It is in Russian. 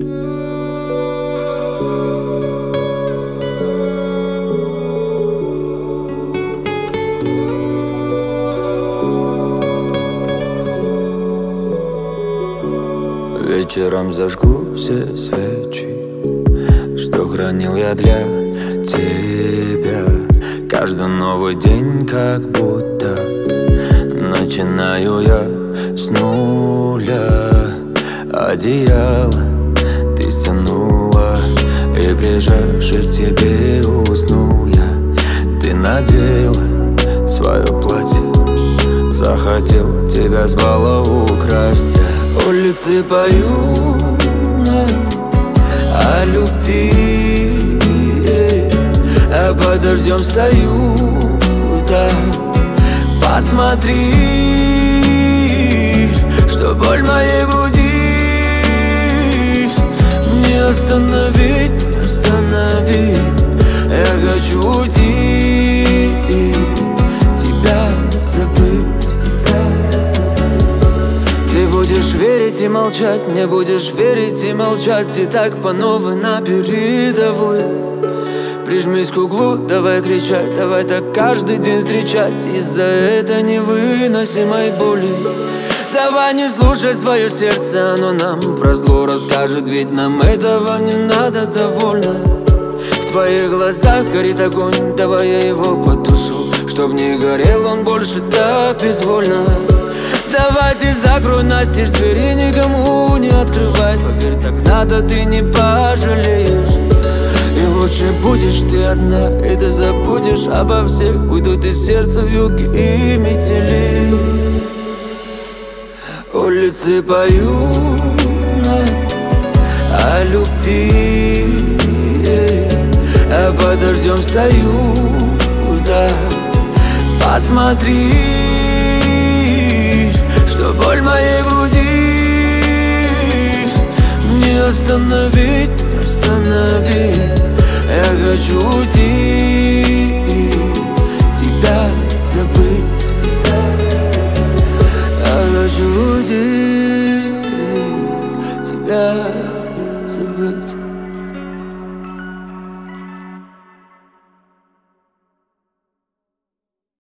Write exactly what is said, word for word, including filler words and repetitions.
Вечером зажгу все свечи, что хранил я для тебя. Каждый новый день как будто начинаю я с нуля. Одеяло ты стянула, и прижавшись к тебе уснул я. Ты надела свое платье, захотел тебя с бала украсть. Улицы поют о любви, а под дождем стою, да. Посмотри, что боль моей груди не остановить, не остановить. Я хочу уйти, тебя забыть. Ты будешь верить и молчать, мне будешь верить и молчать. И так по новой на передовой. Прижмись к углу, давай кричать, давай так каждый день встречать. Из-за этой невыносимой боли давай не слушай свое сердце, оно нам про зло расскажет. Ведь нам этого не надо, довольно. В твоих глазах горит огонь, давай я его потушу, чтоб не горел он больше так безвольно. Давай ты закрой настежь двери, никому не открывай. Поверь, так надо, ты не пожалеешь. И лучше будешь ты одна, и ты забудешь обо всех. Уйдут из сердца вьюги и метели. Улицы поют о любви, а под дождем стою, да. Посмотри, что боль моей груди не остановить, не остановить. Я хочу уйти, тебя забыть. Я хочу уйти, тебя